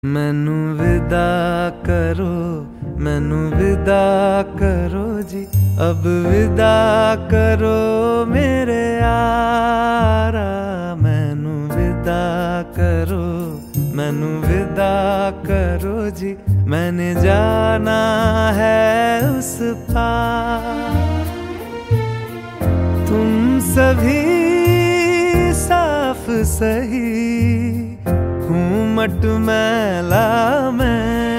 मैनू विदा करो, मैनू विदा करो जी, अब विदा करो मेरे यारा। मैनू विदा करो, मैनू विदा करो जी, मैंने जाना है उस पार। तुम सभी साफ सही, घूमट मैला मैं